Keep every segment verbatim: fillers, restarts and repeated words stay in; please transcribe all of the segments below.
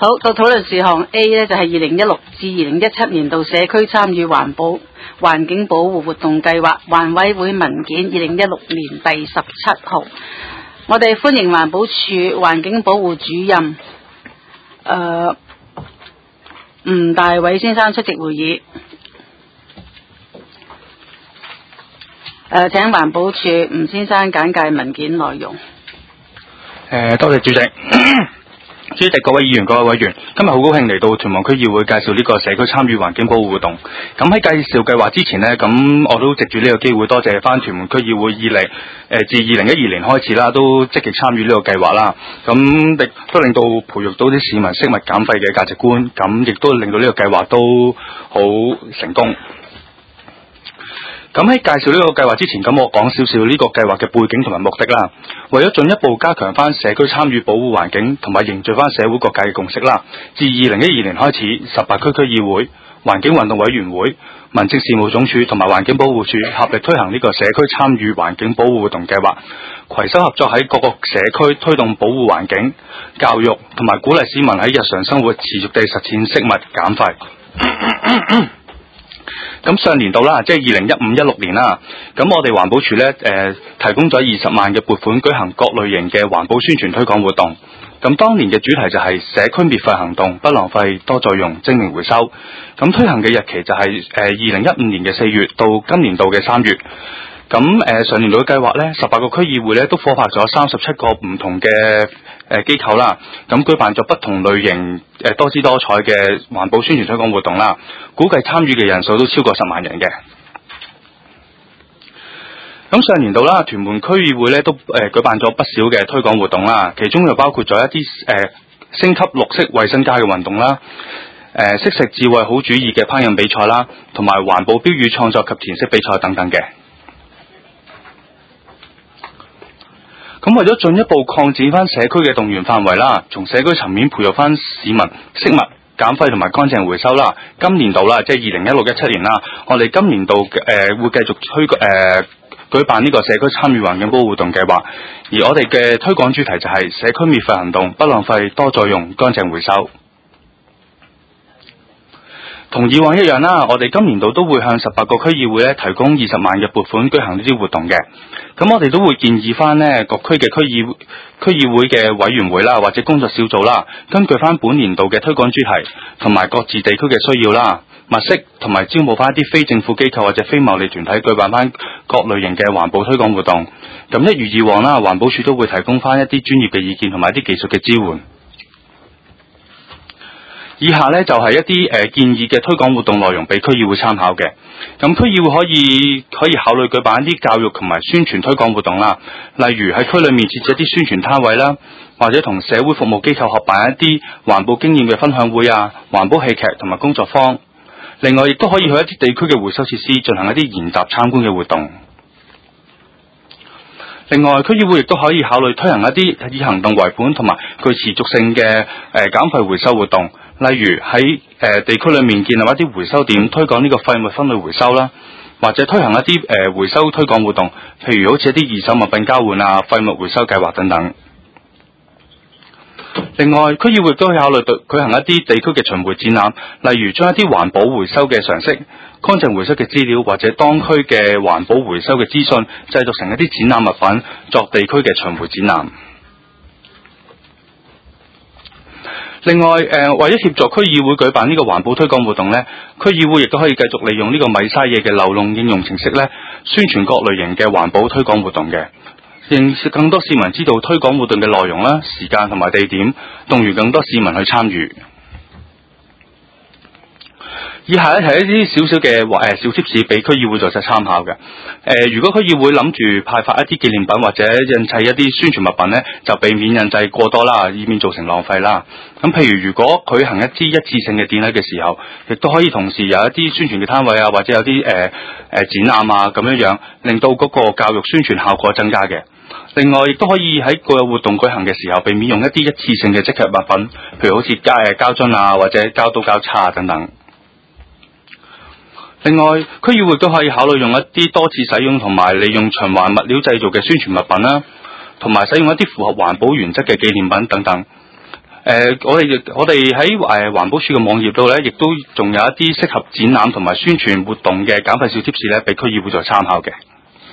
好，到討論事項 A 呢，就係二零一六至二零一七年度社區參與環保環境保護活動計劃環委會文件二零一六年第十七號。我哋歡迎環保署環境保護主任誒吳大偉先生出席會議。誒，請環保署吳先生簡介文件內容。 誒，多謝主席。主席、各位議員、各位委員，今日好高興嚟到屯門區議會介紹呢個社區參與環境保護活動。咁喺介紹計劃之前呢，咁我都藉住呢個機會多謝翻屯門區議會以嚟誒自二零一二年開始啦，都積極參與呢個計劃啦。咁亦都令到培育到啲市民惜物減廢嘅價值觀，咁亦都令到呢個計劃都好成功。咁喺介紹呢個計劃之前，咁我講少少呢個計劃嘅背景同埋目的啦。為咗進一步加強翻社區參與保護環境，同埋凝聚翻社會各界嘅共識啦，自二零一二年開始，十八區區議會、環境運動委員會、民政事務總署同埋環境保護署合力推行呢個社區參與環境保護活動計劃，攜手合作喺各個社區推動保護環境、教育同埋鼓勵市民喺日常生活持續地實踐惜物減廢。咁上年度啦，即係二零一五一六年啦，咁我哋環保署咧，誒、呃、提供咗二十萬嘅撥款，舉行各類型嘅環保宣傳推廣活動。咁當年嘅主題就係社區滅廢行動，不浪費，多再用，精明回收。咁推行嘅日期就係誒二零一五年嘅四月到今年度嘅三月。咁誒、呃、上年度嘅計劃咧，十八個區議會咧都夥拍咗三十七個唔同嘅誒機構啦，咁舉辦咗不同類型誒、呃、多姿多彩嘅環保宣傳推廣活動啦，估計參與嘅人數都超過十萬人嘅。咁上年度啦，屯門區議會咧都誒、呃、舉辦咗不少嘅推廣活動啦，其中又包括咗一啲誒、呃、升級綠色衛生街嘅運動啦，誒識食智慧好主意嘅烹飪比賽啦，同埋環保標語創作及填色比賽等等嘅。咁為咗進一步擴展翻社區嘅動員範圍啦，從社區層面培育翻市民惜物減廢同埋乾淨回收啦。今年度啦，即係二零一六一七年啦，我哋今年度誒、呃、會繼續推誒、呃、舉辦呢個社區參與環境保護活動計劃，而我哋嘅推廣主題就係社區滅廢行動，不浪費，多再用，乾淨回收。同以往一樣啦，我哋今年度都會向十八個區議會咧提供二十萬嘅撥款舉行呢啲活動嘅。咁我哋都會建議翻呢各區嘅區議區議會嘅委員會啦，或者工作小組啦，根據翻本年度嘅推廣主題同埋各自地區嘅需要啦，物色同埋招募翻一啲非政府機構或者非牟利團體舉辦翻各類型嘅環保推廣活動。咁一如以往啦，環保署都會提供翻一啲專業嘅意見同埋一啲技術嘅支援。以下呢就係、是、一啲誒、呃、建議嘅推廣活動內容俾區議會參考嘅。咁區議會可以可以考慮舉辦一啲教育同埋宣傳推廣活動啦，例如喺區裏面設置一啲宣傳攤位啦，或者同社會服務機構合辦一啲環保經驗嘅分享會啊、環保戲劇同埋工作坊。另外亦都可以去一啲地區嘅回收設施進行一啲研習參觀嘅活動。另外，區議會亦都可以考慮推行一啲以行動為本同埋具持續性嘅誒、呃、減廢回收活動，例如喺誒、呃、地區裏面建立一啲回收點，推廣呢個廢物分類回收啦，或者推行一啲誒、呃、回收推廣活動，譬如好似一啲二手物品交換啊、廢物回收計劃等等。另外，區議會亦都可以考慮舉行一啲地區嘅巡迴展覽，例如將一啲環保回收嘅常識、乾淨回收嘅資料或者當區嘅環保回收嘅資訊，製作成一啲展覽物品，作地區嘅巡迴展覽。另外，誒、呃、為咗協助區議會舉辦呢個環保推廣活動呢，區議會亦都可以繼續利用呢個米沙野嘅流動應用程式呢，宣傳各類型嘅環保推廣活動嘅。令更多市民知道推廣活動嘅內容啦、時間同埋地點，動員更多市民去參與。以下咧係一啲少少嘅誒小貼士俾區議會做實參考嘅。誒、呃，如果區議會諗住派發一啲紀念品或者印製一啲宣傳物品呢，就避免印製過多啦，以免造成浪費啦。咁譬如如果舉行一啲一次性嘅典禮嘅時候，亦都可以同時有一啲宣傳嘅攤位啊，或者有啲誒誒展覽啊咁樣樣，令到嗰個教育宣傳效果增加嘅。另外，亦都可以喺個活動舉行嘅時候，避免用一啲一次性嘅即棄物品，譬如好似膠誒膠樽啊，或者膠刀膠叉啊等等。另外，區議會都可以考慮用一啲多次使用同埋利用循環物料製造嘅宣傳物品啦，同埋使用一啲符合環保原則嘅紀念品等等。 誒、呃，我哋我哋喺誒環保署嘅網頁度咧，亦都仲有一啲適合展覽同埋宣傳活動嘅減廢小貼士咧，俾區議會做參考嘅。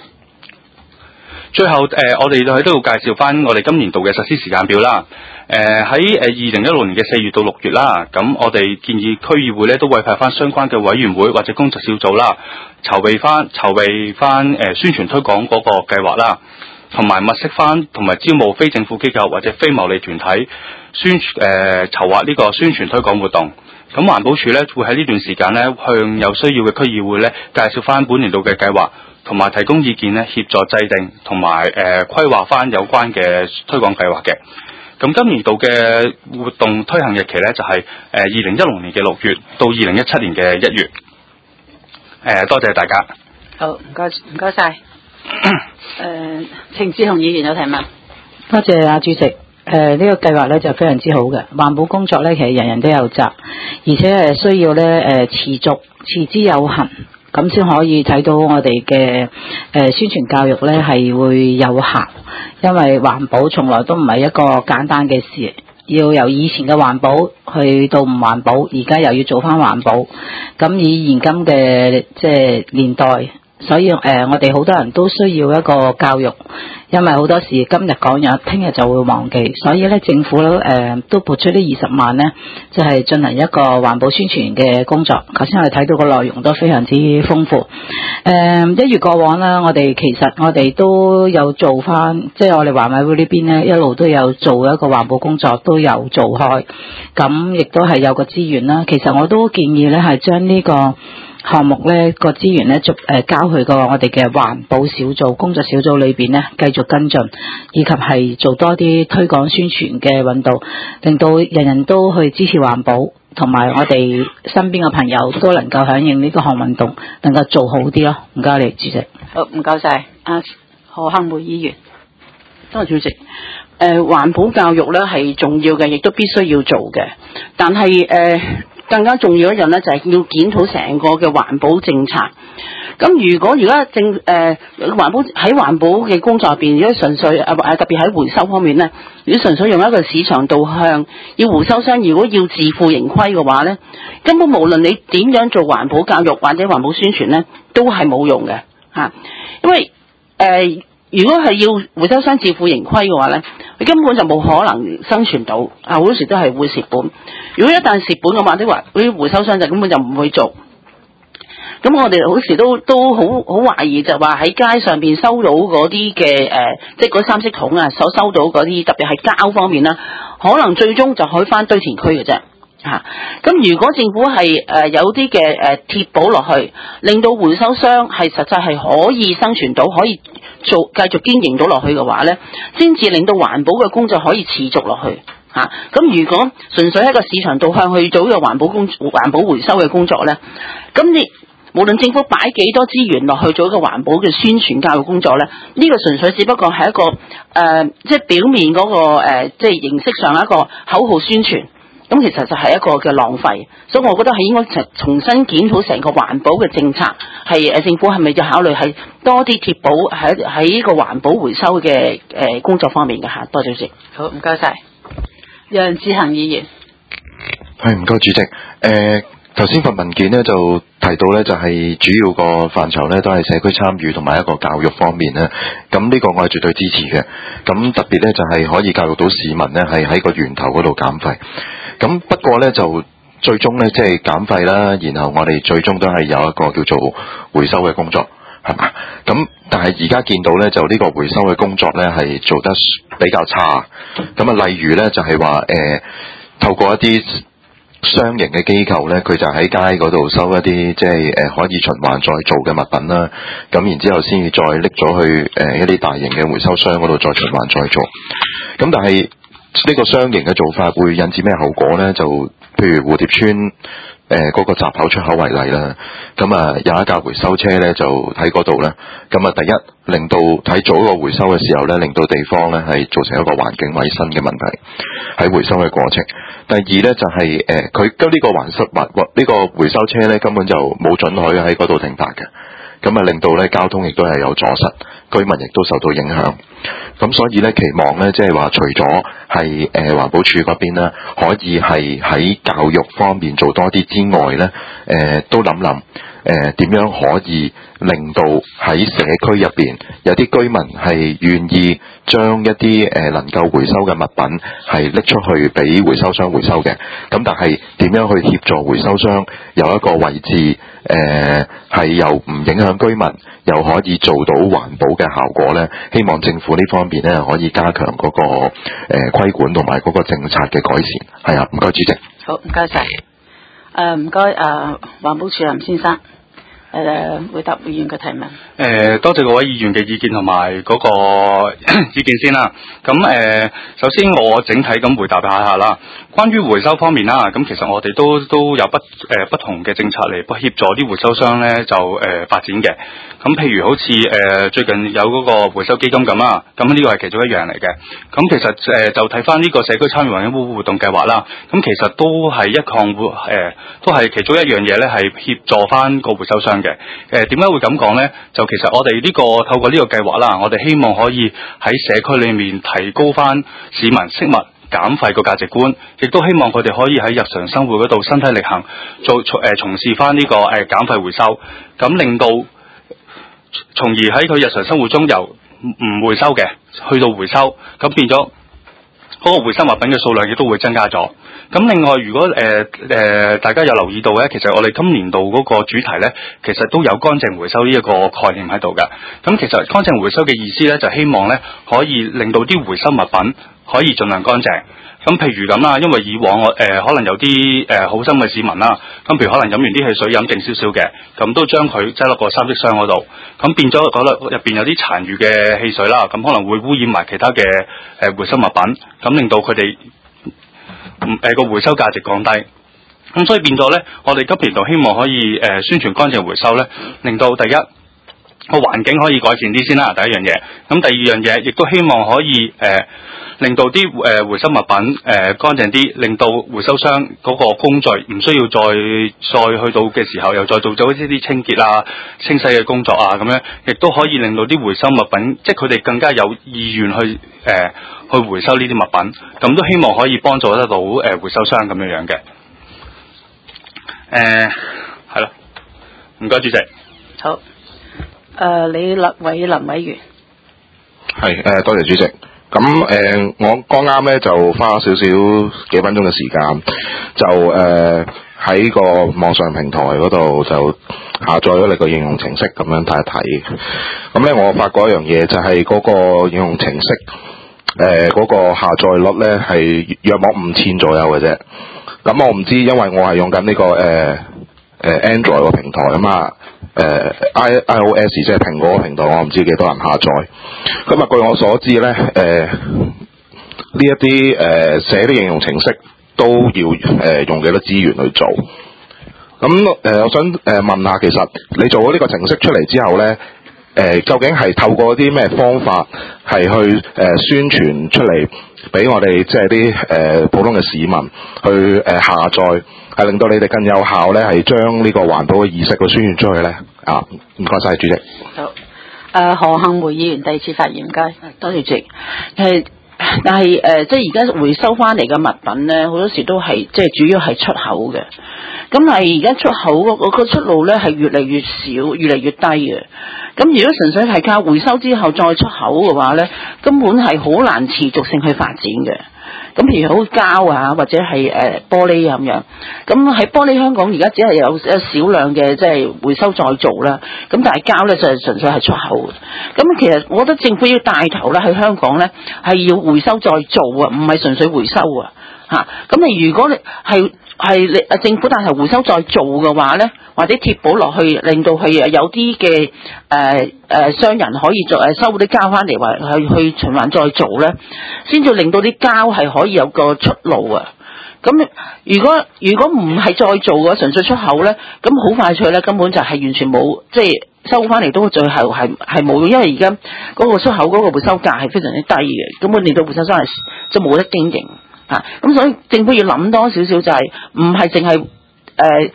最後誒、呃，我哋就喺度介紹翻我哋今年度嘅實施時間表啦。誒喺誒二零一六年嘅四月到六月啦，咁我哋建議區議會咧都委派翻相關嘅委員會或者工作小組啦，籌備翻籌備翻誒宣傳推廣嗰個計劃啦。同埋物色翻同埋招募非政府機構或者非牟利團體宣誒、呃、籌劃呢個宣傳推廣活動。咁環保署咧會喺呢段時間咧向有需要嘅區議會咧介紹翻本年度嘅計劃，同埋提供意見咧協助制定同埋誒規劃翻有關嘅推廣計劃嘅。咁今年度嘅活動推行日期咧就係誒二零一六年嘅六月到二零一七年嘅一月。誒、呃、多謝大家。 好，唔該唔該晒。誒，程志雄議員有提問。 多謝啊主席。誒、呃，呢、這個計劃咧就非常之好嘅，環保工作咧其實人人都有責，而且係需要咧誒、呃、持續持之有恒，咁先可以睇到我哋嘅誒宣傳教育咧係會有效，因為環保從來都唔係一個簡單嘅事，要由以前嘅環保去到唔環保，而家又要做翻環保，咁以現今嘅即係年代。所以誒、呃，我哋好多人都需要一個教育，因為好多時今日講咗，聽日就會忘記。所以咧，政府咧誒、呃、都撥出呢二十萬咧，就係、是、進行一個環保宣傳嘅工作。頭先我哋睇到個內容都非常之豐富。誒、呃，一如過往啦，我哋其實我哋都有做翻，即係我哋環委會呢邊咧，一路都有做一個環保工作，都有做開。咁亦都係有個資源啦。其實我都建議咧，係將呢個項目咧個資源咧，逐誒交去個我哋嘅環保小組工作小組裏邊咧，繼續跟進，以及係做多啲推廣宣傳嘅運動，令到人人都去支持環保，同埋我哋身邊嘅朋友都能夠響應呢個項運動，能夠做好啲咯。唔該你主席。 好，唔該晒。阿何幸梅議員。 多謝主席。誒、呃，環保教育咧係重要嘅，亦都必須要做嘅，但係誒。呃更加重要一樣咧，就係要檢討成個嘅環保政策。咁如果而家政誒、呃、環保喺環保嘅工作入邊，如果純粹誒誒特別喺回收方面咧，如果純粹用一個市場導向，要回收商如果要自負盈虧嘅話咧，根本無論你點樣做環保教育或者環保宣傳咧，都係冇用嘅嚇、啊。因為誒、呃、如果係要回收商自負盈虧嘅話咧，佢根本就冇可能生存到，啊好多時都係會蝕本。如果一旦蝕本嘅話，啲話啲回收商就根本就唔會做。咁我哋好時都都好好懷疑，就話喺街上邊收到嗰啲嘅誒，即係嗰三色桶啊，所收到嗰啲特別係膠方面啦，可能最終就可以翻堆填區嘅啫。嚇、啊！咁如果政府係誒、呃、有啲嘅誒貼補落去，令到回收商係實際係可以生存到，可以做繼續經營到落去嘅話咧，先至令到環保嘅工作可以持續落去。嚇、啊！咁如果純粹喺個市場導向去做呢個環保工環保回收嘅工作咧，咁你無論政府擺幾多資源落去做一個環保嘅宣傳教育工作咧，呢、這個純粹只不過係一個誒、呃，即係表面嗰、那個、呃、即係形式上一個口號宣傳。咁其實就係一個嘅浪費，所以我覺得係應該重新檢討成個環保嘅政策，係誒政府係咪要考慮係多啲貼補喺喺呢個環保回收嘅誒工作方面嘅嚇？多謝主席。 好，唔該晒。楊志恒議員。 係唔該主席。誒頭先份文件呢就提到呢，就係主要個範疇呢都係社區參與同埋一個教育方面呢。咁呢個我係絕對支持嘅。咁特別呢，就係可以教育到市民呢係喺個源頭嗰度減廢。咁不過咧就最終咧即係減廢啦，然後我哋最終都係有一個叫做回收嘅工作，係嘛？咁但係而家見到咧就呢個回收嘅工作咧係做得比較差。咁啊，例如咧就係話誒透過一啲商營嘅機構咧，佢就喺街嗰度收一啲即係誒可以循環再造嘅物品啦。咁然之後先至再拎咗去誒、呃、一啲大型嘅回收商嗰度再循環再造。咁但係呢個商營嘅做法會引致咩後果呢？就譬如蝴蝶村誒嗰、呃那個閘口出口為例啦，咁啊有一架回收車呢，就喺嗰度呢。咁啊第一令到喺做一個回收嘅時候呢，令到地方呢係造成一個環境衛生嘅問題喺回收嘅過程。第二呢，就係誒佢跟呢個環收環呢個回收車呢，根本就冇准許喺嗰度停泊嘅。 咁啊令到咧交通亦都係有阻塞，居民亦都受到影響。咁所以咧期望咧即係話除咗係誒環保署嗰邊咧可以係喺教育方面做多啲之外咧，誒、呃、都諗諗誒點樣可以令到喺社區入邊有啲居民係願意將一啲誒能夠回收嘅物品係拎出去俾回收商回收嘅。咁但係點樣去協助回收商有一個位置誒係又唔影響居民，又可以做到環保嘅效果咧？希望政府呢方面咧可以加強嗰、那個誒、呃、規管同埋嗰個政策嘅改善。係啊，唔該主席。 好，唔該晒。誒唔該誒環保署林先生。誒、呃，回答議員嘅提問。誒、 呃，多謝各位議員嘅意見同埋嗰個意見先啦。咁誒、呃，首先我整體咁回答一下啦。關於回收方面啦，咁其實我哋都都有不誒、呃、不同嘅政策嚟協助啲回收商咧，就誒、呃、發展嘅。咁譬如好似誒、呃、最近有嗰個回收基金咁啦，咁呢個係其中一樣嚟嘅。咁其實誒、呃、就睇翻呢個社區參與環境保護活動計劃啦。咁其實都係一項活誒，都係其中一樣嘢咧，係協助翻個回收商嘅。誒點解會咁講咧？就其實我哋呢、這個透過呢個計劃啦，我哋希望可以喺社區裏面提高翻市民惜物減廢個價值觀，亦都希望佢哋可以喺日常生活嗰度身體力行，做從誒從事翻呢、這個誒、呃、減廢回收，咁令到從而喺佢日常生活中由唔回收嘅去到回收，咁變咗嗰個回收物品嘅數量亦都會增加咗。咁另外，如果誒誒、呃、大家有留意到咧，其實我哋今年度嗰個主題咧，其實都有乾淨回收呢一個概念喺度嘅。咁其實乾淨回收嘅意思咧，就希望咧可以令到啲回收物品可以盡量乾淨。咁譬如咁啦，因為以往我誒、呃、可能有啲誒、呃、好心嘅市民啦，咁譬如可能飲完啲汽水飲剩少少嘅，咁都將佢擠落個三色箱嗰度，咁變咗嗰粒入邊有啲殘餘嘅汽水啦，咁可能會污染埋其他嘅誒、呃、回收物品，咁令到佢哋誒個回收價值降低。咁所以變咗咧，我哋今年度希望可以誒、呃、宣傳乾淨回收咧，令到第一個環境可以改善啲先啦，第一樣嘢。咁第二樣嘢亦都希望可以誒、呃令到啲誒、呃、回收物品誒、呃、乾淨啲，令到回收商嗰個工序唔需要再再去到嘅時候，又再做咗一啲清潔啊、清洗嘅工作啊，咁樣亦都可以令到啲回收物品，即係佢哋更加有意願去誒、呃、去回收呢啲物品，咁都希望可以幫助得到誒、呃、回收商咁樣樣嘅。誒係咯，唔該主席。 好，誒、呃、李立偉林委員。 係誒、呃，多謝主席。咁誒、呃，我剛啱咧就花少少幾分鐘嘅時間，就誒喺、呃、個網上平台嗰度就下載咗你個應用程式咁樣睇一睇。咁咧我發覺一樣嘢，就係嗰個應用程式誒嗰個下載率咧係約莫五千左右嘅啫。咁我唔知，因為我係用緊呢、這個誒誒、呃、Android 個平台啊嘛。誒、呃、I iOS 即係蘋果平台，我唔知幾多人下載。咁啊，據我所知咧，誒呢一啲誒寫啲應用程式都要誒、呃、用幾多資源去做。咁誒、呃，我想誒問下，其實你做咗呢個程式出嚟之後咧，誒、呃、究竟係透過啲咩方法係去誒、呃、宣傳出嚟，俾我哋即係啲誒普通嘅市民去誒、呃、下載？係令到你哋更有效咧，係將呢個環保嘅意識去宣傳出去咧。啊，唔該晒主席。 好，誒、呃、何幸梅議員第二次發言，唔該。 多謝主席。係，但係誒、呃，即係而家回收翻嚟嘅物品咧，好多時都係即係主要係出口嘅。咁係而家出口嗰個出路咧係越嚟越少，越嚟越低嘅。咁如果純粹係靠回收之後再出口嘅話咧，根本係好難持續性去發展嘅。咁譬如好膠啊，或者係誒、呃、玻璃咁樣，咁喺玻璃香港而家只係有有少量嘅即係回收再造啦。咁但係膠咧就係純粹係出口嘅。咁其實我覺得政府要帶頭咧，喺香港咧係要回收再造啊，唔係純粹回收啊。嚇，咁你如果你係係你啊政府帶頭回收再造嘅話咧，或者貼補落去，令到佢有啲嘅誒誒商人可以做誒收啲膠翻嚟，或去去循環再造咧，先至令到啲膠係可以有個出路啊！咁如果如果唔係再做嘅，純粹出口咧，咁好快脆咧，根本就係完全冇，即係收翻嚟都最後係係冇用，因為而家嗰個出口嗰個回收價係非常之低嘅，根本令到回收商係即係冇得經營。啊，咁所以政府要諗多少少就係唔係淨係誒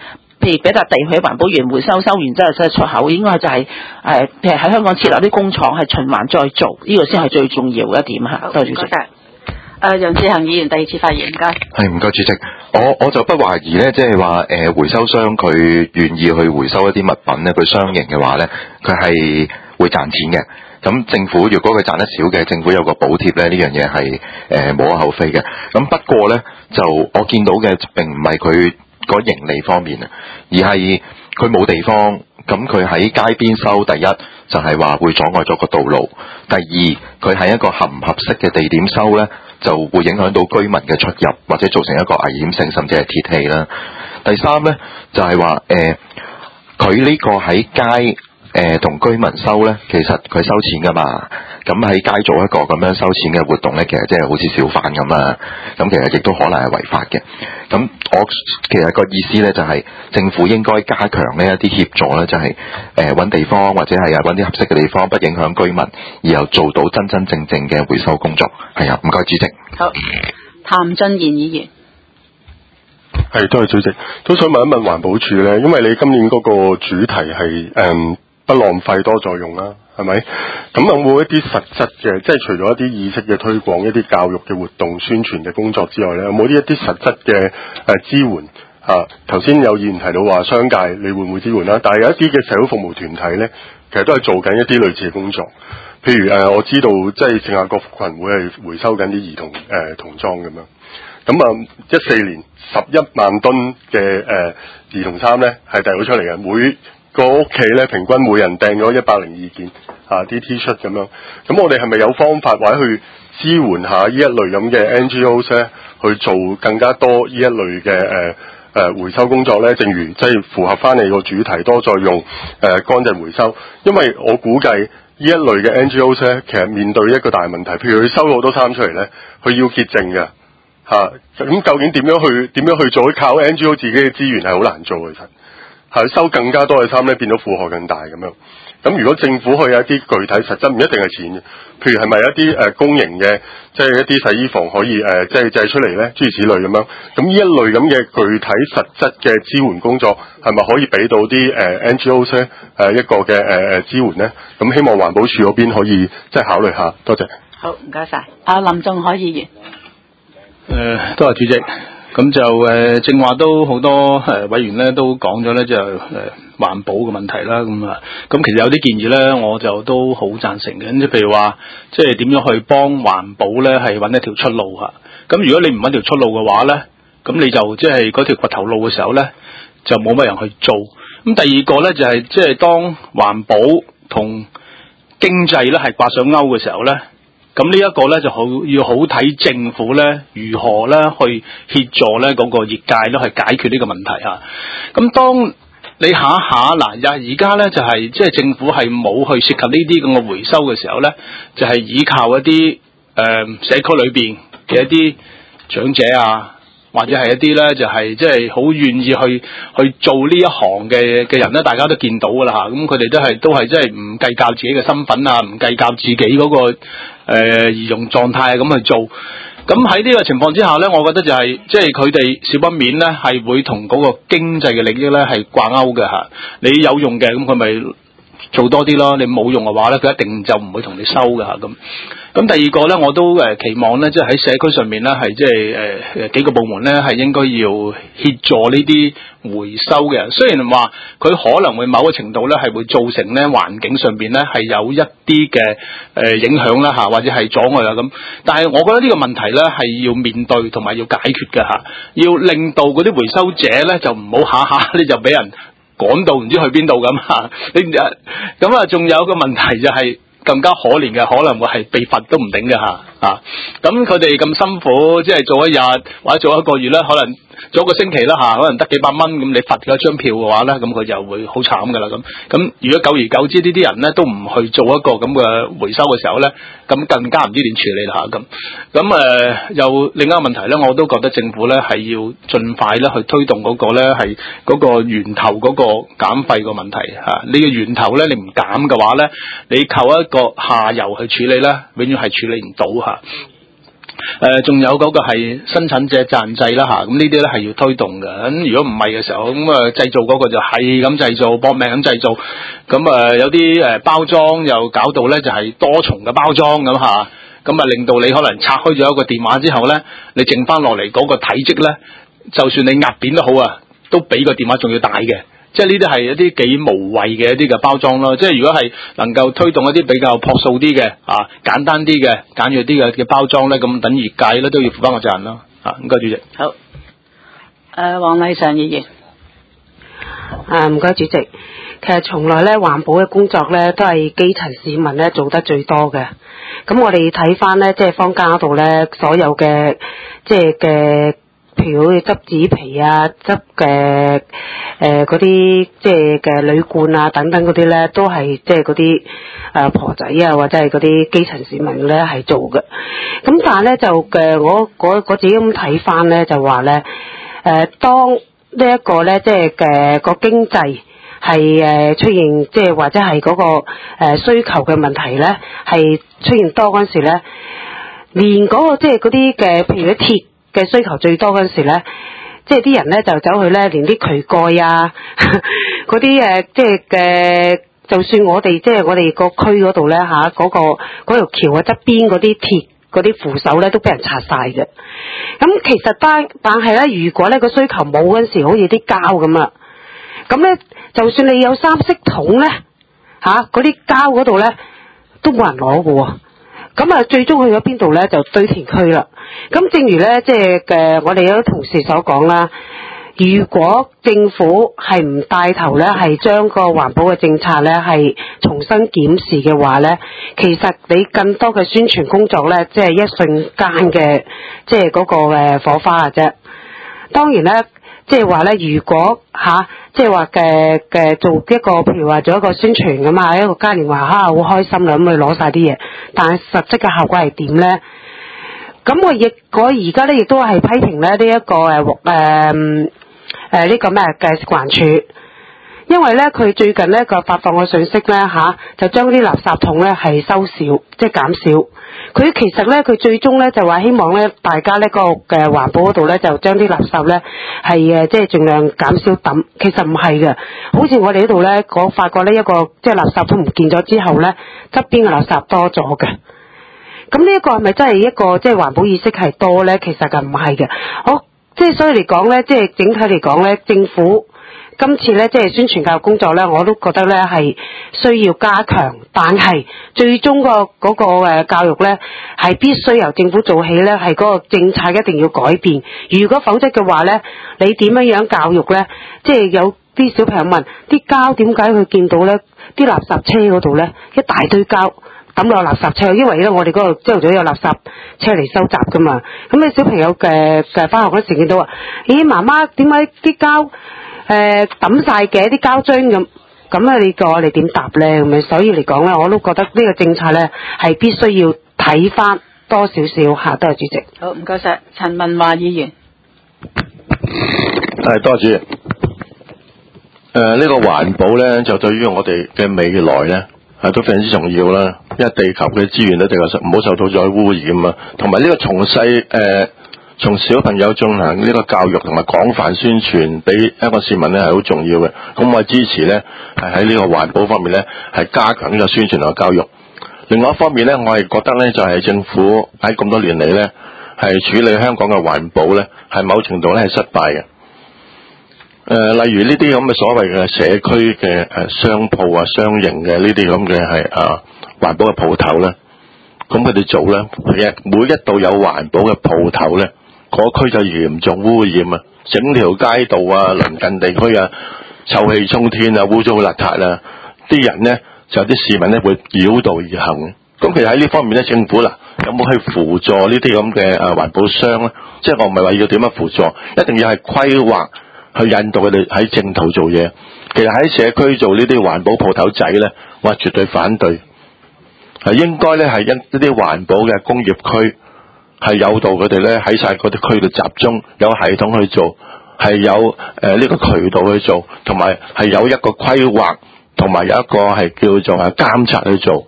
譬如俾笪地去環保園回收，收完之後再出口，應該就係、是、誒、呃，譬如喺香港設立啲工廠係循環再做，呢、這個先係最重要嘅一點嚇。多謝主席。 誒，楊志恒議員第二次發言，唔該。 係唔該，主席。我我就不懷疑咧，即係話誒回收商佢願意去回收一啲物品咧，佢商營嘅話咧，佢係會賺錢嘅。咁政府如果佢賺得少嘅，政府有個補貼咧，呢樣嘢係誒無可厚非嘅。咁不過咧，就我見到嘅並唔係佢個盈利方面啊，而係佢冇地方。咁佢喺街邊收，第一就係話會阻礙咗個道路；第二佢喺一個合唔合適嘅地點收咧，就會影響到居民嘅出入，或者造成一個危險性，甚至係鐵氣啦。第三咧就係話誒，佢、呃、呢個喺街誒同、呃、居民收咧，其實佢收錢噶嘛。咁喺街做一個咁樣收錢嘅活動咧，其實即係好似小販咁啊。咁其實亦都可能係違法嘅。咁我其實個意思咧就係、是、政府應該加強呢一啲協助咧，就係誒揾地方或者係啊揾啲合適嘅地方，不影響居民，而又做到真真正正嘅回收工作。係啊，唔該主席。 好，譚俊賢議員。 係，多謝主席。都想問一問環保署咧，因為你今年嗰個主題係誒、嗯、不浪費多再用啦。係咪？咁有冇一啲實質嘅，即係除咗一啲意識嘅推廣、一啲教育嘅活動、宣傳嘅工作之外咧，有冇啲一啲實質嘅誒支援？啊，頭先有議員提到話商界，你會唔會支援啦？但係有一啲嘅社會服務團體咧，其實都係做緊一啲類似嘅工作。譬如誒、呃，我知道即係聖雅各福群會係回收緊啲兒童誒、呃、童裝咁樣。咁啊，一四年十一萬噸嘅誒兒童衫咧係遞咗出嚟嘅，每個屋企咧平均每人訂咗一百零二件啊啲 T 恤咁樣，咁我哋係咪有方法或者去支援下呢一類咁嘅 N G Os 咧，去做更加多呢一類嘅誒誒回收工作咧？正如即係符合翻你個主題，多再用誒、呃、乾淨回收，因為我估計呢一類嘅 N G Os 咧，其實面對一個大問題，譬如佢收好多衫出嚟咧，佢要潔淨嘅嚇，咁、啊、究竟點樣去點樣去做？靠 N G O 自己嘅資源係好難做其實。係收更加多嘅衫咧，變到負荷更大咁樣。咁如果政府去有一啲具體實質，唔一定係錢嘅，譬如係咪一啲誒、呃、公營嘅，即係一啲洗衣房可以誒、呃、即係借出嚟咧，諸如此類咁樣。咁呢一類咁嘅具體實質嘅支援工作，係咪可以俾到啲誒、呃、N G O 咧誒一個嘅誒誒支援咧？咁希望環保署嗰邊可以即係考慮下。多謝。好，唔該晒。 阿林仲海議員。 誒、呃，多謝主席。咁就誒、呃、正話都好多誒、呃、委員咧都講咗咧就誒、呃、環保嘅問題啦，咁啊咁其實有啲建議咧我就都好贊成嘅，即係譬如話即係點樣去幫環保咧係揾一條出路嚇。咁如果你唔揾條出路嘅話咧，咁你就即係嗰條掘頭路嘅時候咧就冇乜人去做。咁第二個咧就係即係當環保同經濟咧係掛上鈎嘅時候咧。咁呢一個咧就好要好睇政府咧如何咧去協助咧嗰個業界咧去解決呢個問題嚇。咁當你下下嗱，而家咧就係即係政府係冇去涉及呢啲咁嘅回收嘅時候咧，就係、是、依靠一啲誒、呃、社區裏邊嘅一啲長者啊，或者係一啲咧就係即係好願意去去做呢一行嘅嘅人咧，大家都見到㗎啦嚇。咁佢哋都係都係即係唔計較自己嘅身份啊，唔計較自己嗰、那個。誒儀容狀態咁去做，咁喺呢個情況之下咧，我覺得就係即係佢哋少不免咧係會同嗰個經濟嘅利益咧係掛鈎嘅嚇。你有用嘅咁佢咪做多啲咯，你冇用嘅話咧，佢一定就唔會同你收嘅嚇咁。咁第二個咧，我都誒期望咧，即係喺社區上面咧，係即係誒誒幾個部門咧，係應該要協助呢啲回收嘅。雖然話佢可能會某個程度咧，係會造成咧環境上邊咧係有一啲嘅誒影響啦嚇，或者係阻礙啊咁。但係我覺得呢個問題咧係要面對同埋要解決嘅嚇，要令到嗰啲回收者咧就唔好下下你就俾人趕到唔知去邊度咁嚇。你咁啊，仲有一個問題就係、是。更加可憐嘅可能會係被罰都唔頂嘅嚇啊！咁佢哋咁辛苦，即係做一日或者做一個月咧，可能做一個星期啦嚇，可能得幾百蚊咁，你罰咗一張票嘅話咧，咁佢就會好慘噶啦咁。咁如果久而久之呢啲人咧都唔去做一個咁嘅回收嘅時候咧，咁更加唔知點處理啦嚇咁。咁誒又另一個問題咧，我都覺得政府咧係要盡快咧去推動嗰個咧係嗰個源頭嗰個減廢個問題嚇。你嘅源頭咧你唔減嘅話咧，你靠一個下游去處理咧，永遠係處理唔到嚇。 誒仲有嗰個係生產者責任制啦嚇，咁呢啲咧係要推動嘅。咁如果唔係嘅時候，咁啊製造嗰個就係咁製造，搏命咁製造，咁啊有啲誒包裝又搞到咧就係多重嘅包裝咁嚇，咁啊令到你可能拆開咗一個電話之後咧，你剩翻落嚟嗰個體積咧，就算你壓扁都好啊，都比個電話仲要大嘅。即係呢啲係一啲幾無謂嘅一啲嘅包裝咯。即係如果係能夠推動一啲比較樸素啲嘅啊簡單啲嘅簡約啲嘅嘅包裝咧，咁等業界咧都要負翻個責任咯。啊，唔該主席。 好。誒、呃，黃麗嫦議員。 啊，唔該主席。其實從來咧環保嘅工作咧都係基層市民咧做得最多嘅。咁我哋睇翻咧，即係坊間嗰度咧所有嘅即係嘅。譬如好似執紙皮啊、執嘅誒嗰啲即係嘅鋁罐啊等等嗰啲咧，都係即係嗰啲誒婆仔啊或者係嗰啲基層市民咧係做嘅。咁但係咧就嘅我我我自己咁睇翻咧就話咧誒，當呢一個咧即係嘅個經濟係誒出現即係或者係嗰個誒需求嘅問題咧係出現多嗰陣時咧，連嗰個即係嗰啲嘅譬如啲鐵嘅需求最多嗰陣時咧，即係啲人咧就走去咧，連啲渠蓋啊，嗰啲誒，即係嘅，就算我哋即係我哋個區嗰度咧嚇，嗰、嗰個嗰條橋嘅側邊嗰啲鐵嗰啲扶手咧都俾人拆晒嘅。咁其實但但係咧，如果咧個需求冇嗰陣時，好似啲膠咁啊，咁咧就算你有三色桶咧嚇，嗰啲膠嗰度咧都冇人攞嘅喎。咁啊，最終去咗邊度咧？就堆填區啦。咁正如咧，即係嘅，我哋有啲同事所講啦。如果政府係唔帶頭咧，係將個環保嘅政策咧係重新檢視嘅話咧，其實你更多嘅宣傳工作咧，即係一瞬間嘅，即係嗰個誒火花嘅啫。當然咧。即係話咧，如果吓，即係話嘅嘅做一個，譬如話做一個宣傳咁啊，一個嘉年華嚇好開心啦，咁去攞晒啲嘢，但係實質嘅效果係點咧？咁我亦我而家咧亦都係批評咧呢一個誒誒誒呢個咩嘅食環署，因為咧佢最近咧個發放嘅信息咧吓，就將啲垃圾桶咧係收少，即係減少。佢其實咧，佢最終咧就話希望咧，大家呢個嘅環保嗰度咧，就將啲垃圾咧係誒，即係盡量減少抌。其實唔係嘅，好似我哋呢度咧，我發覺呢一個即係垃圾桶唔見咗之後咧，側邊嘅垃圾多咗嘅。咁呢一個係咪真係一個即係環保意識係多咧？其實就唔係嘅。好，即係所以嚟講咧，即係整體嚟講咧，政府今次咧即係宣傳教育工作咧，我都覺得咧係需要加強，但係最終個嗰個誒教育咧係必須由政府做起咧，係嗰個政策一定要改變。如果否則嘅話咧，你點樣樣教育咧？即係有啲小朋友問啲膠點解佢見到咧啲垃圾車嗰度咧一大堆膠抌落垃圾車，因為咧我哋嗰度朝頭早有垃圾車嚟收集噶嘛。咁你小朋友嘅嘅返學嗰時見到話，咦媽媽點解啲膠誒抌晒嘅啲膠樽咁？咁啊，你叫我哋點答咧？咁樣，所以嚟講咧，我都覺得呢個政策咧係必須要睇翻多少少嚇。多謝主席。 好，唔該晒，陳文華議員。 係，多謝主席。誒、呃，呢、這個環保咧，就對於我哋嘅未來咧，係都非常之重要啦。因為地球嘅資源咧，地球唔好受到再污染啊，同埋呢個從細誒。從小朋友進行呢個教育同埋廣泛宣傳俾一個市民咧係好重要嘅，咁我支持咧係喺呢個環保方面咧係加強呢個宣傳同教育。另外一方面咧，我係覺得咧就係政府喺咁多年嚟咧係處理香港嘅環保咧係某程度咧係失敗嘅。誒、呃，例如呢啲咁嘅所謂嘅社區嘅誒商鋪啊、商營嘅呢啲咁嘅係啊環保嘅鋪頭咧，咁佢哋做咧，其實每一度有環保嘅鋪頭咧。嗰區就嚴重污染啊！整條街道啊、鄰近地區啊，臭氣沖天啊、污糟邋遢啊，啲人咧就有啲市民咧會繞道而行。咁其實喺呢方面咧，政府嗱有冇去輔助呢啲咁嘅誒環保商咧？即係我唔係話要點樣輔助，一定要係規劃去引導佢哋喺正途做嘢。其實喺社區做呢啲環保鋪頭仔咧，我係絕對反對。係應該咧係一一啲環保嘅工業區。係有道佢哋咧喺晒嗰啲區度集中，有系統去做，係有誒呢、呃這個渠道去做，同埋係有一個規劃，同埋有一個係叫做係監察去做。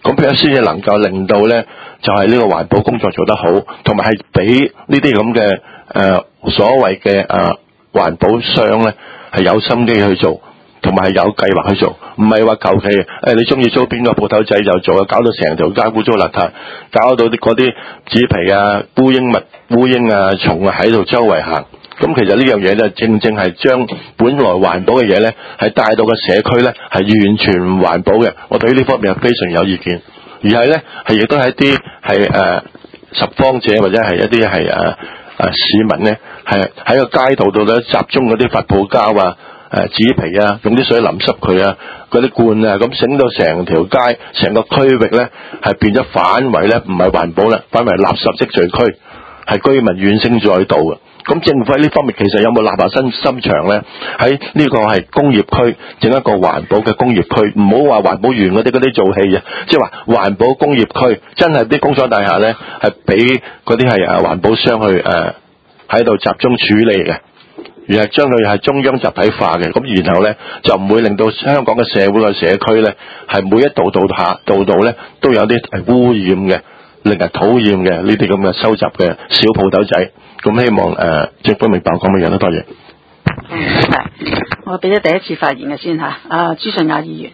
咁樣先至能夠令到咧就係、是、呢個環保工作做得好，同埋係俾呢啲咁嘅誒所謂嘅誒環保商咧係有心機去做。同埋係有計劃去做，唔係話求其誒你中意租邊個鋪頭仔就做，搞到成條街污糟邋遢，搞到啲嗰啲紙皮啊、烏蠅物、烏蠅啊、蟲啊喺度周圍行。咁其實呢樣嘢咧，正正係將本來環保嘅嘢咧，係帶到個社區咧係完全唔環保嘅。我對於呢方面係非常有意見，而係咧係亦都係一啲係誒拾荒者或者係一啲係誒誒市民咧係喺個街道度咧集中嗰啲發泡膠啊。誒紙皮啊，用啲水淋濕佢啊，嗰啲罐啊，咁整到成條街、成個區域咧，係變咗反為咧，唔係環保啦，反為垃圾積聚區，係居民怨聲載道嘅。咁政府喺呢方面其實有冇立下心心腸咧？喺呢個係工業區整一個環保嘅工業區，唔好話環保園嗰啲嗰啲做戲啊，即係話環保工業區，真係啲工廠大廈咧係俾嗰啲係誒環保商去誒喺度集中處理嘅。而係將佢係中央集體化嘅，咁然後咧就唔會令到香港嘅社會嘅社區咧係每一度度下度度咧都有啲係污染嘅、令人討厭嘅呢啲咁嘅收集嘅小鋪頭仔。咁希望誒、呃、政府明白我講嘅嘢啦，多謝。 嗯，係。我俾咗第一次發言嘅先嚇，啊朱順雅議員。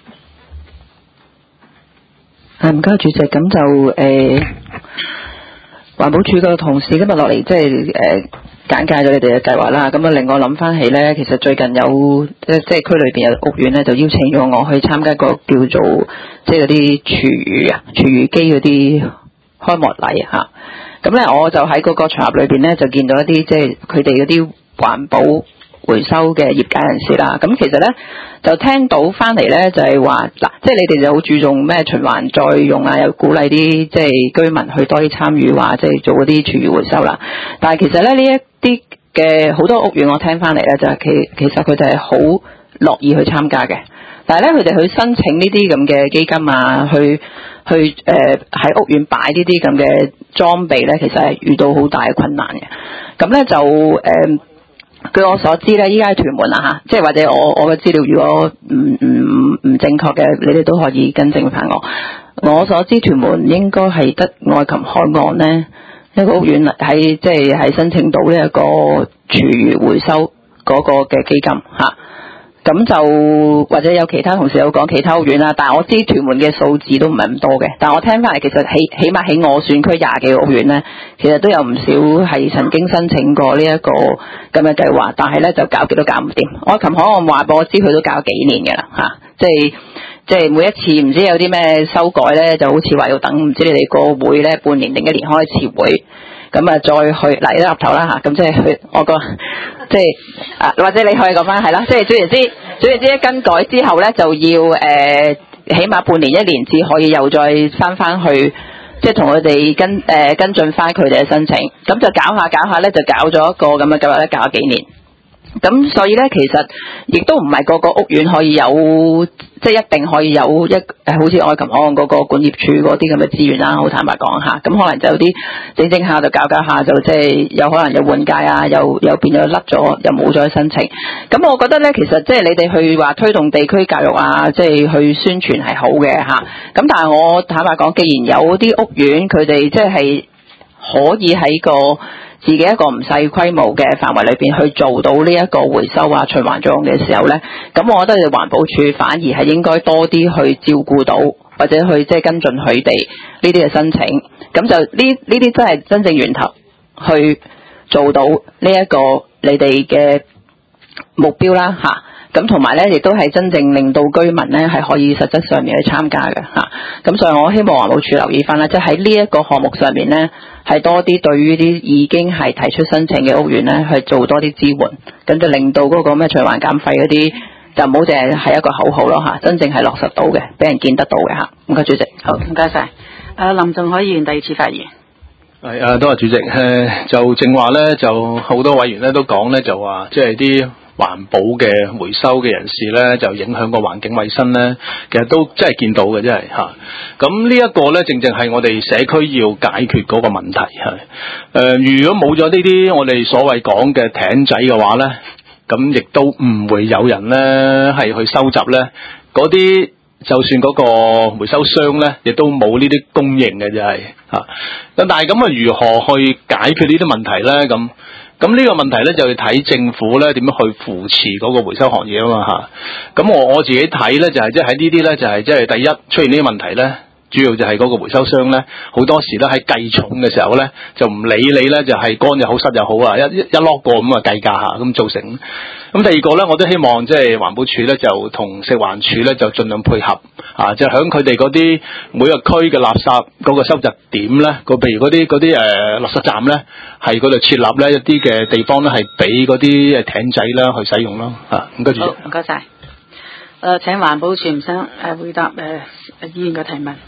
係唔該主席，咁就誒、呃、環保署嘅同事今日落嚟即係誒。呃簡介咗你哋嘅計劃啦，咁啊令我諗翻起咧，其實最近有即係區裏邊有屋苑咧，就邀請咗我去參加個叫做即係嗰啲廚餘啊、廚餘機嗰啲開幕禮嚇。咁咧我就喺嗰個場合裏邊咧，就見到一啲即係佢哋嗰啲環保回收嘅業界人士啦。咁其實咧就聽到翻嚟咧，就係話嗱，即係你哋就好注重咩循環再用啊，又鼓勵啲即係居民去多啲參與話，即係做嗰啲廚餘回收啦。但係其實咧呢一啲嘅好多屋苑我聽翻嚟咧，就係其其實佢哋係好樂意去參加嘅，但係咧佢哋去申請呢啲咁嘅基金啊，去去誒喺、呃、屋苑擺呢啲咁嘅裝備咧，其實係遇到好大嘅困難嘅。咁咧就誒、呃，據我所知咧，依家喺屯門啊嚇，即係或者我我嘅資料如果唔唔唔正確嘅，你哋都可以更正翻我。我所知屯門應該係得愛琴海岸咧。一個屋苑喺即係喺申請到呢一個廚餘回收嗰個嘅基金嚇，咁、啊、就或者有其他同事有講其他屋苑啦，但係我知屯門嘅數字都唔係咁多嘅，但係我聽翻嚟其實起起碼喺我選區廿幾個屋苑咧，其實都有唔少係曾經申請過呢一個咁嘅計劃，但係咧就搞極都搞唔掂。我琴行我話俾我知佢都搞幾年嘅啦嚇，即係。即係每一次唔知有啲咩修改咧，就好似話要等唔知你哋個會咧半年定一年開一次會，咁啊再去嗱一入頭啦嚇，咁即係去我個即係啊或者你可以講翻係啦，即係總言之，總言之一更改之後咧就要誒、呃、起碼半年一年至可以又再翻翻去，即係同佢哋跟誒、呃、跟進翻佢哋嘅申請，咁就搞下搞下咧就搞咗一個咁嘅計劃咧，搞咗幾年。咁所以咧，其實亦都唔係個個屋苑可以有，即係一定可以有一誒，好似愛琴海岸嗰個管業處嗰啲咁嘅資源啦。好坦白講下，咁可能就有啲整整下就搞搞下，就即係有可能又換屆啊，又又變咗甩咗，又冇再申請。咁我覺得咧，其實即係你哋去話推動地區教育啊，即係去宣傳係好嘅嚇。咁但係我坦白講，既然有啲屋苑佢哋即係可以喺個自己一個唔細規模嘅範圍裏邊去做到呢一個回收啊循環作用嘅時候呢，咁我覺得環保署反而係應該多啲去照顧到或者去即係跟進佢哋呢啲嘅申請，咁就呢呢啲真係真正源頭去做到呢一個你哋嘅目標啦嚇。咁同埋咧，亦都係真正令到居民咧係可以實質上面去參加嘅嚇。咁、啊、所以我希望環保署留意翻啦，即係喺呢一個項目上面咧，係多啲對於啲已經係提出申請嘅屋苑咧，去做多啲支援，咁就令到嗰個咩循環減廢嗰啲，就唔好淨係係一個口號咯嚇，真正係落實到嘅，俾人見得到嘅嚇。唔該主席， 好唔該晒。誒林仲海議員第二次發言。 係啊，多謝主席。誒就正話咧，就好多委員咧都講咧，就話即係啲環保嘅回收嘅人士咧，就影響個環境衛生咧，其實都真係見到嘅，真係嚇。咁呢一個咧，正正係我哋社區要解決嗰個問題係。誒、呃，如果冇咗呢啲我哋所謂講嘅艇仔嘅話咧，咁亦都唔會有人咧係去收集咧嗰啲就算嗰個回收商咧，亦都冇呢啲供應嘅，就係嚇。咁但係咁啊，如何去解決呢啲問題咧？咁咁呢個問題咧，就要睇政府咧點樣去扶持嗰個回收行業啊嘛嚇。咁我我自己睇咧，就係即係喺呢啲咧，就係即係第一出現呢啲問題咧。主要就係嗰個回收商咧，好多時咧喺計重嘅時候咧，就唔理你咧，就係乾又好濕又好啊，一一一攞過咁啊計價下，咁造成。咁第二個咧，我都希望即係環保署咧，就同食環署咧，就盡量配合啊，就響佢哋嗰啲每個區嘅垃圾嗰個收集點咧，個譬如嗰啲嗰啲誒垃圾站咧，係嗰度設立咧一啲嘅地方咧，係俾嗰啲誒艇仔啦去使用咯。啊，唔該主席。 好，唔該晒。誒，請環保署唔生誒回答誒議員嘅提問。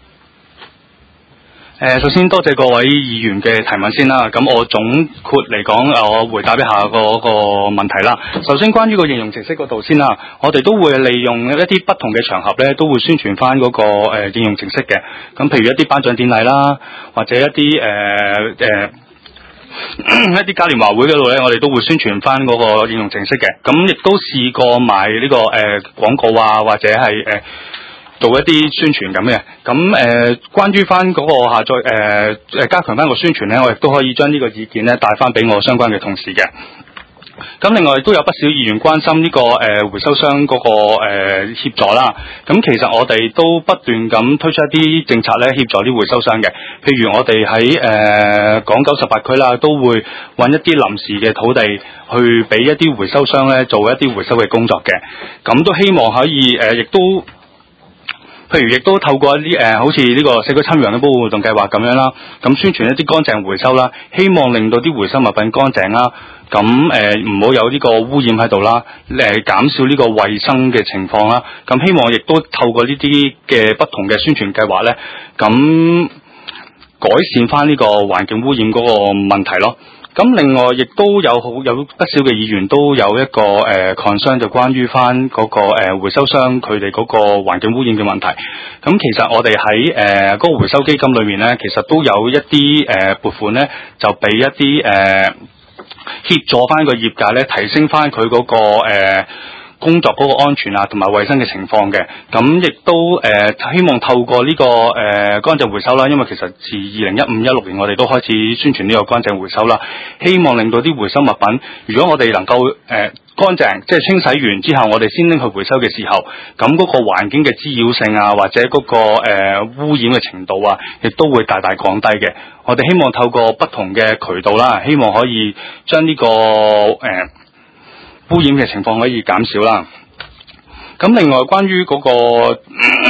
誒，首先多謝各位議員嘅提問先啦。咁我總括嚟講，誒，我回答一下嗰個問題啦。首先關於個應用程式嗰度先啦，我哋都會利用一啲不同嘅場合咧，都會宣傳翻嗰個誒應用程式嘅。咁譬如一啲頒獎典禮啦，或者一啲誒誒一啲嘉年華會嗰度咧，我哋都會宣傳翻嗰個應用程式嘅。咁亦都試過賣呢個誒廣告啊，或者係誒。做一啲宣傳咁嘅，咁誒、呃、關於翻嗰個下載誒誒加強翻個宣傳咧，我亦都可以將呢個意見咧帶翻俾我相關嘅同事嘅。咁另外亦都有不少議員關心呢、這個誒、呃、回收商嗰、那個誒、呃、協助啦。咁其實我哋都不斷咁推出一啲政策咧協助啲回收商嘅。譬如我哋喺誒港九十八區啦，都會揾一啲臨時嘅土地去俾一啲回收商咧做一啲回收嘅工作嘅。咁都希望可以誒，亦、呃、都。譬如亦都透過一啲誒、呃，好似呢個社區參與環境保護活動計劃咁樣啦，咁宣傳一啲乾淨回收啦，希望令到啲回收物品乾淨啦，咁誒唔好有呢個污染喺度啦，誒、呃、減少呢個衞生嘅情況啦，咁希望亦都透過呢啲嘅不同嘅宣傳計劃咧，咁改善翻呢個環境污染嗰個問題咯。咁另外亦都有好有不少嘅議員都有一個誒 concern，就關於翻嗰個誒回收商佢哋嗰個環境污染嘅問題。咁其實我哋喺誒嗰個回收基金裏面咧，其實都有一啲誒撥款咧，就俾一啲誒協助翻個業界咧，提升翻佢嗰個誒工作嗰個安全啊，同埋衛生嘅情況嘅，咁亦都誒、呃、希望透過呢、這個誒、呃、乾淨回收啦，因為其實自二零一五一六年我哋都開始宣傳呢個乾淨回收啦，希望令到啲回收物品，如果我哋能夠誒、呃、乾淨，即係清洗完之後，我哋先拎去回收嘅時候，咁嗰個環境嘅滋擾性啊，或者嗰、那個誒、呃、污染嘅程度啊，亦都會大大降低嘅。我哋希望透過不同嘅渠道啦，希望可以將呢、這個誒。呃污染嘅情況可以減少啦。咁另外關於嗰、那個，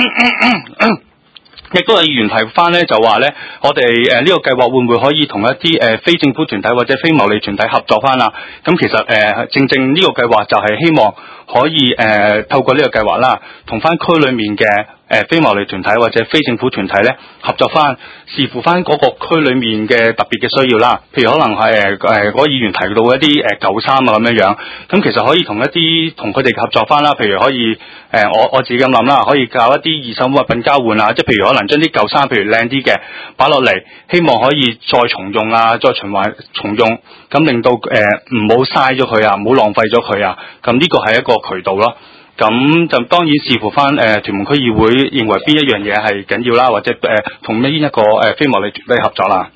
亦都有議員提翻咧，就話咧，我哋誒呢個計劃會唔會可以同一啲誒、呃、非政府團體或者非牟利團體合作翻啦？咁其實誒、呃、正正呢個計劃就係希望可以誒、呃、透過呢個計劃啦，同翻區裏面嘅誒、呃、非牟利團體或者非政府團體咧合作翻，視乎翻嗰個區裏面嘅特別嘅需要啦。譬如可能係誒誒嗰個議員提到一啲誒舊衫啊咁樣樣，咁其實可以同一啲同佢哋合作翻啦。譬如可以誒、呃、我我自己咁諗啦，可以搞一啲二手物品交換啊，即係譬如可能將啲舊衫譬如靚啲嘅擺落嚟，希望可以再重用啊，再循環重用，咁令到誒唔好嘥咗佢啊，唔好浪費咗佢啊。咁呢個係一個渠道咯。咁就當然視乎翻誒、呃、屯門區議會認為邊一樣嘢係緊要啦，或者誒同呢一個誒、呃、非牟利團體合作啦。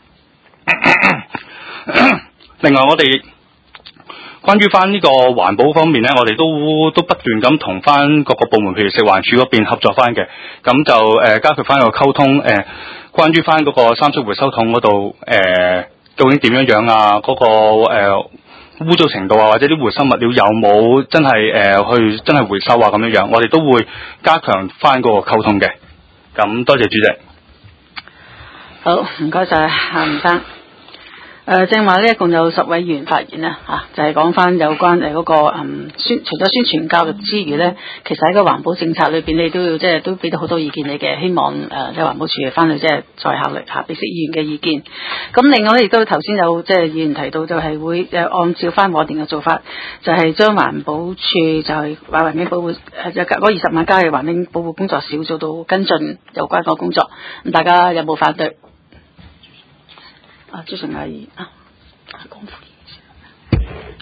另外我哋關於翻呢個環保方面咧，我哋都都不斷咁同翻各個部門，譬如食環署嗰邊合作翻嘅，咁就誒、呃、加強翻個溝通，誒、呃、關於翻嗰個三色回收桶嗰度誒究竟點樣樣啊？嗰、那個誒。呃污糟程度啊，或者啲回收物料有冇真係誒、呃、去真係回收啊咁樣樣，我哋都會加強翻嗰個溝通嘅。咁多謝主席。 好，唔該晒夏吳生。誒、呃，正話呢，一共有十位議員發言啦，嚇、啊，就係講翻有關誒嗰、那個嗯宣，除咗宣傳教育之餘咧，其實喺個環保政策裏邊，你都要即係都俾到好多意見你嘅，希望誒即係環保署翻去即係再考慮下俾啲議員嘅意見。咁另外咧，亦都頭先有即係議員提到，就係會誒按照翻我哋嘅做法，就係、是、將環保署就係話環境保護誒嗰二十萬加嘅環境保護工作小組到跟進有關個工作。咁大家有冇反對？啊，朱成亞議員啊，講副議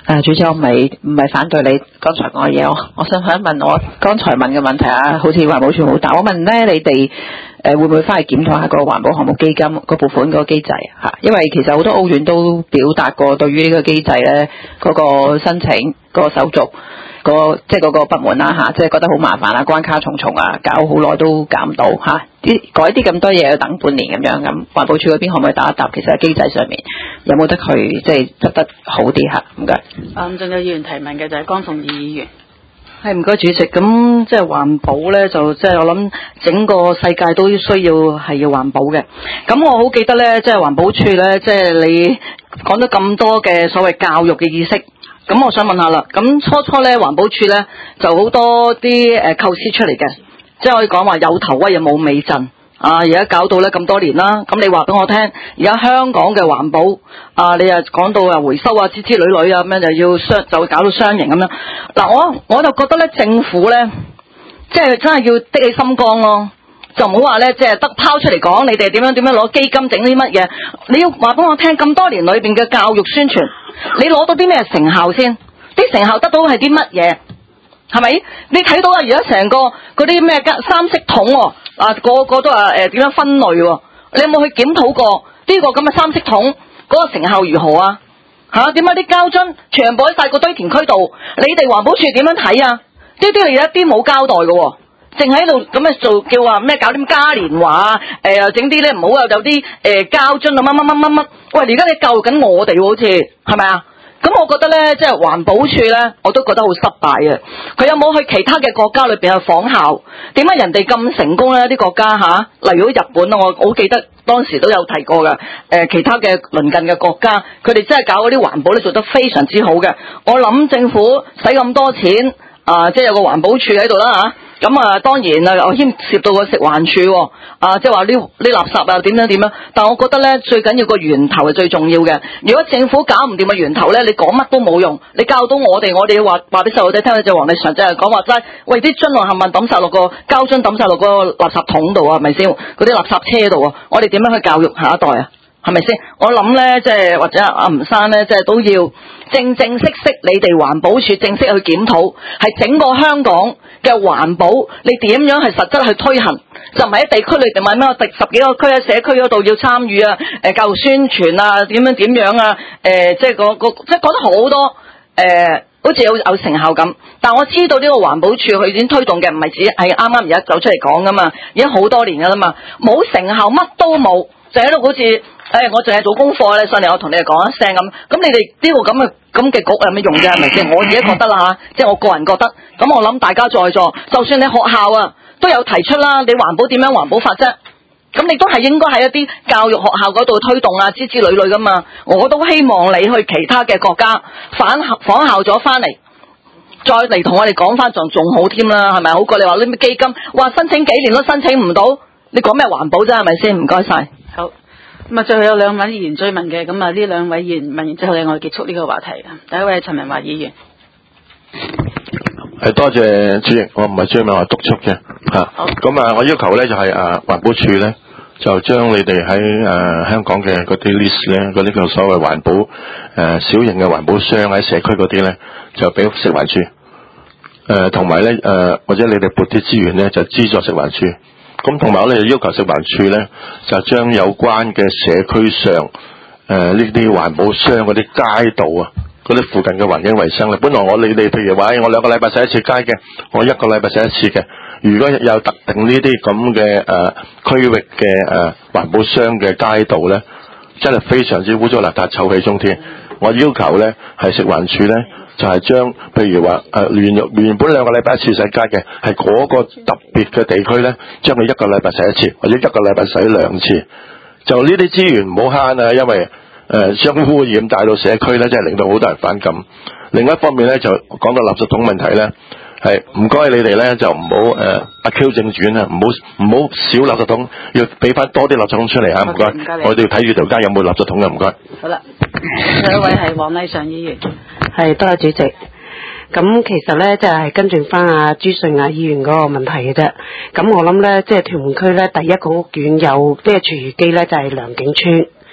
誒，主席，我唔係唔係反對你剛才講嘅嘢，我我想問一問我剛才問嘅問題啊，好似環保署好大，我問咧你哋誒會唔會翻去檢討下個環保項目基金個撥款嗰個機制嚇？因為其實好多屋苑都表達過對於呢個機制咧嗰個申請個手續。個即係嗰個不滿啦嚇，即係覺得好麻煩啊，關卡重重啊，搞好耐都搞唔到嚇，啲改啲咁多嘢要等半年咁樣咁，環保署嗰邊可唔可以打一答？其實喺機制上面有冇得佢即係執得好啲嚇？唔該。 嗯，仲有議員提問嘅就係江鳳儀議員。 係唔該主席，咁即係環保咧，就即係我諗整個世界都需要係要環保嘅。咁我好記得咧，即係環保署咧，即係你講咗咁多嘅所謂教育嘅意識。咁我想問下啦，咁初初咧環保署咧就好多啲誒構思出嚟嘅，即係可以講話有頭威又冇尾陣啊！而家搞到咧咁多年啦，咁你話俾我聽，而家香港嘅環保啊，你又講到啊回收啊之之類類啊咁樣就要雙就會搞到雙贏咁樣。嗱、啊，我我就覺得咧政府咧，即係真係要的起心肝咯，就唔好話咧即係得拋出嚟講，你哋點樣點樣攞基金整啲乜嘢？你要話俾我聽，咁多年裏邊嘅教育宣傳。你攞到啲咩成效先？啲成效得到係啲乜嘢？係咪？你睇到啊，而家成個嗰啲咩三色桶喎、哦，啊個個都話誒點樣分類喎、哦？你有冇去檢討過呢個咁嘅三色桶嗰個成效如何啊？嚇點解啲膠樽全部喺曬個堆填區度？你哋環保署點樣睇啊？呢啲係一啲冇交代嘅喎。淨喺度咁樣做，叫話咩搞啲嘉年華誒又整啲咧唔好啊，有啲誒膠樽啊乜乜乜乜乜，喂而家你教育緊我哋好似係咪啊？咁我覺得咧，即係環保署咧，我都覺得好失敗啊！佢有冇去其他嘅國家裏邊去仿效？點解人哋咁成功咧？啲國家吓、啊，例如日本啊，我好記得當時都有提過嘅。誒、呃，其他嘅鄰近嘅國家，佢哋真係搞嗰啲環保咧，做得非常之好嘅。我諗政府使咁多錢啊，即係有個環保署喺度啦吓。咁啊，當然啊，我牽涉到個食環署啊，即係話呢呢垃圾啊點樣點樣，但我覺得咧最緊要個源頭係最重要嘅。如果政府搞唔掂個源頭咧，你講乜都冇用。你教到我哋，我哋要話話俾細路仔聽，就黃麗常就係講話齋，喂啲樽落冚唪唥抌晒落個膠樽，抌晒落個垃圾桶度啊，係咪先？嗰啲垃圾車度啊，我哋點樣去教育下一代啊？係咪先？我諗咧，即係或者阿吳生咧，即係都要正正式式，你哋環保署正式去檢討，係整個香港嘅環保，你點樣係實質去推行？就唔係喺地區裏邊買咩？第十幾個區喺社區嗰度要參與啊，誒教育宣傳啊，點樣點樣啊？誒，即係嗰個即係講得好多誒，好似有有成效咁。但我知道呢個環保署佢已經推動嘅唔係只係啱啱而家走出嚟講噶嘛，已經好多年噶啦嘛，冇成效乜都冇，就喺度好似。誒、哎，我淨係做功課咧，上嚟我同你哋講一聲咁，咁你哋呢個咁嘅咁嘅局有咩用啫？係咪先？我自己覺得啦嚇，即係我個人覺得。咁我諗大家在座，就算你學校啊都有提出啦，你環保點樣環保法啫？咁你都係應該喺一啲教育學校嗰度推動啊，之之類類噶嘛。我都希望你去其他嘅國家反仿效咗翻嚟，再嚟同我哋講翻仲仲好添啦，係咪？好過你話呢咩基金，哇申請幾年都申請唔到，你講咩環保啫？係咪先？唔該晒。 好。咁啊，最後有兩位議員追問嘅，咁啊呢兩位議員問完之後咧，我哋結束呢個話題。第一位係陳文華議員， 係多謝主席，我唔係追問，我係督促嘅嚇。咁啊，我要求咧就係誒環保署咧就將你哋喺誒香港嘅嗰啲 list 咧，嗰啲叫所謂環保誒、呃、小型嘅環保箱喺社區嗰啲咧，就俾食環署誒，同埋咧誒或者你哋撥啲資源咧就資助食環署。咁同埋我哋要求食環署咧，就將有關嘅社區上誒呢啲環保箱嗰啲街道啊，嗰啲附近嘅環境衛生咧，本來我你哋譬如話，我兩個禮拜洗一次街嘅，我一個禮拜洗一次嘅。如果有特定呢啲咁嘅誒區域嘅誒環保箱嘅街道咧，真係非常之污糟邋遢、臭氣沖天。我要求咧係食環署咧。就係將，譬如話誒原原本兩個禮拜一次洗街嘅，係嗰個特別嘅地區咧，將佢一個禮拜洗一次，或者一個禮拜洗兩次。就呢啲資源唔好慳啊，因為誒將污染帶到社區咧，真係令到好多人反感。另一方面咧，就講到垃圾桶問題咧，係唔該你哋咧就唔好誒阿 Q 正傳啊，唔好唔好少垃圾桶，要俾翻多啲垃圾桶出嚟啊！唔該，我哋要睇住條街有冇垃圾桶嘅，唔該。 好啦，第一位係黃麗常議員。 係，多謝主席。咁其實咧，就係、是、跟進翻阿朱瑞亞議員嗰個問題嘅啫。咁我諗咧，即係屯門區咧，第一個屋苑有即係廚餘機咧，就係、是、良景村。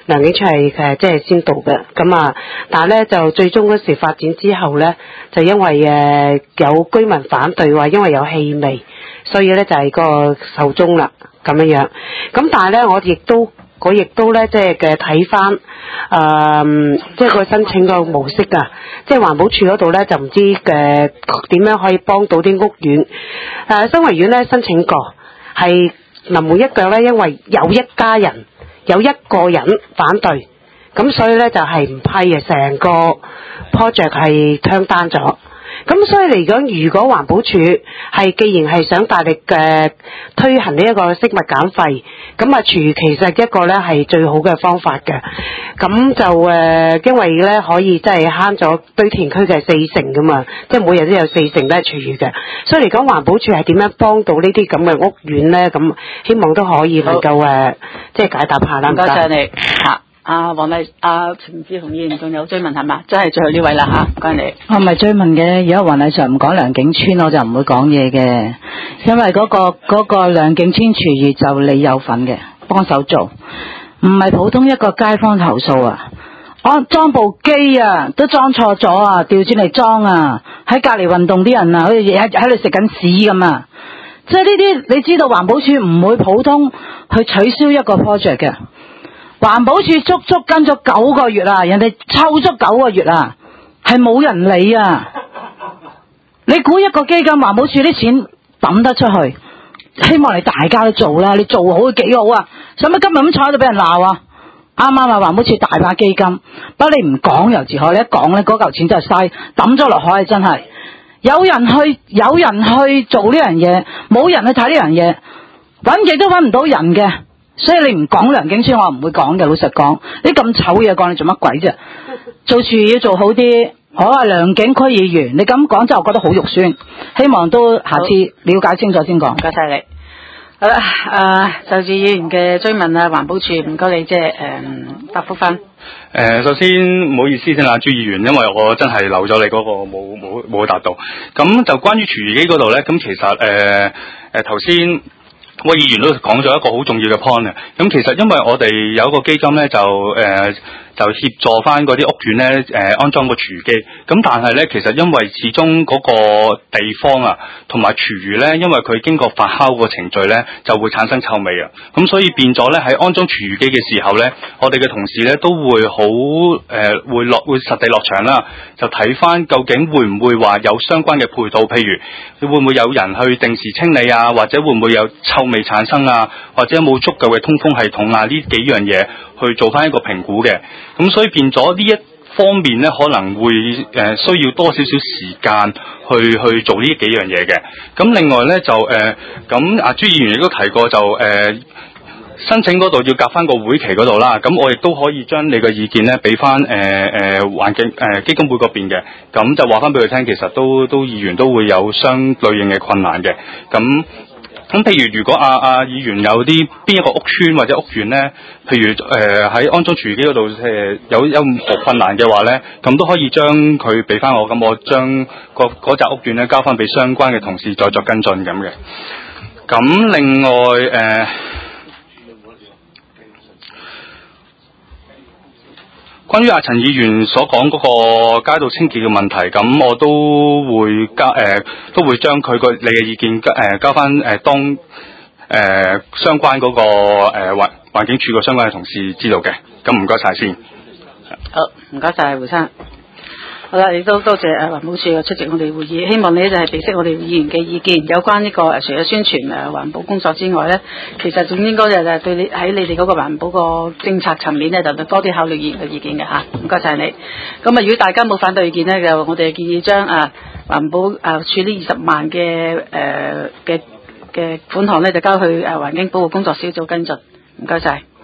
良景村係誒即係先導嘅，咁啊，但係咧就最終嗰時發展之後咧，就因為誒、呃、有居民反對話，因為有氣味，所以咧就係、是、個壽終啦咁樣樣。咁但係咧，我亦都我亦都咧即係嘅睇翻誒，即係個申請個模式啊，即係環保署嗰度咧就唔知嘅點樣可以幫到啲屋苑。誒、呃，新維苑咧申請過，係臨門一腳咧，因為有一家人。有一個人反對，咁所以咧就係唔批嘅，成個 project 係turn down咗。咁所以嚟講，如果環保署係既然係想大力嘅推行呢一個飾物減廢，咁啊廚其實一個咧係最好嘅方法嘅。咁就誒、呃，因為咧可以即係慳咗堆填區嘅四成噶嘛，即係每日都有四成都係廚餘嘅。所以嚟講，環保署係點樣幫到呢啲咁嘅屋苑咧？咁希望都可以能夠誒，即係解答下啦。 唔該曬你嚇。阿黃麗、阿陳志雄議員仲有追問係嘛？真係最後呢位啦嚇，唔該你。 我唔係追問嘅，如果黃麗常唔講良景村，我就唔會講嘢嘅，因為嗰、嗰個嗰、嗰個良景村廚餘就你有份嘅，幫手做，唔係普通一個街坊投訴啊！我裝部機啊，都裝錯咗啊，調轉嚟裝啊，喺隔離運動啲人啊，好似喺喺度食緊屎咁啊！即係呢啲你知道環保署唔會普通去取消一個 project 嘅。環保署足足跟咗九個月啊，人哋湊足九個月啊，係冇人理啊！你估一個基金環保署啲錢抌得出去，希望你大家都做啦，你做好幾好啊！使乜今日咁坐喺度俾人鬧啊？啱啱啊，環保署大把基金，不過你唔講又自可，你一講咧嗰嚿錢真係嘥，抌咗落海真係。有人去有人去做呢樣嘢，冇人去睇呢樣嘢，搵極都搵唔到人嘅。所以你唔講良景村，我唔會講嘅。老實講，你咁醜嘢講，你做乜鬼啫？做廚餘要做好啲。我係良景區議員，你咁講真係我覺得好肉酸。希望都下次了解清楚先講。 唔該晒你。好啦，啊，就住議員嘅追問啊，環保署唔該你即係誒答覆翻。誒、 呃，首先唔好意思先啦，朱議員，因為我真係漏咗你嗰、那個冇冇冇答到。咁就關於廚餘機嗰度咧，咁其實誒誒頭先。我議員都講咗一個好重要嘅 point 啊！咁其實因為我哋有一個基金咧，就誒、呃、就協助翻嗰啲屋苑咧誒、呃、安裝個廚餘機。咁但係咧，其實因為始終嗰個地方啊，同埋廚餘咧，因為佢經過發酵個程序咧，就會產生臭味啊。咁所以變咗咧，喺安裝廚餘機嘅時候咧，我哋嘅同事咧都會好誒、呃、會落會實地落場啦，就睇翻究竟會唔會話有相關嘅配套，譬如你會唔會有人去定時清理啊，或者會唔會有臭味產生啊，或者有冇足夠嘅通風系統啊？呢幾樣嘢去做翻一個評估嘅，咁所以變咗呢一方面咧，可能會誒、呃、需要多少少時間去去做呢幾樣嘢嘅。咁另外咧就誒，咁、呃、阿朱議員亦都提過就誒、呃、申請嗰度要夾翻個會期嗰度啦。咁我亦都可以將你嘅意見咧俾翻誒誒環境誒、呃、基金會嗰邊嘅，咁就話翻俾佢聽，其實都都議員都會有相對應嘅困難嘅，咁。咁譬如如果阿、啊、阿、啊、議員有啲邊一個屋邨或者屋苑咧，譬如誒喺、呃、安裝廚餘機嗰度誒有有任何困難嘅話咧，咁都可以將佢俾翻我，咁我將個嗰紮屋苑咧交翻俾相關嘅同事再作跟進咁嘅。咁另外誒。呃關於阿陳議員所講嗰個街道清潔嘅問題，咁我都會交誒、呃，都會將佢個你嘅意見誒、呃、交翻誒、呃、當誒、呃、相關嗰、那個誒環環境署嘅相關嘅同事知道嘅。咁唔該晒先。 好，唔該晒胡生。好啦，亦都多謝誒環保署嘅出席我哋會議，希望你咧就係備悉我哋議員嘅意見，有關呢、這個誒除咗宣傳誒環保工作之外咧，其實仲應該就係對你喺你哋嗰個環保個政策層面咧，就多啲考慮議員嘅意見嘅嚇。唔該晒你。咁啊，如果大家冇反對意見咧，就我哋建議將啊環保啊處呢二十萬嘅誒嘅嘅款項咧，就交去誒環境保護工作小組跟進。唔該晒。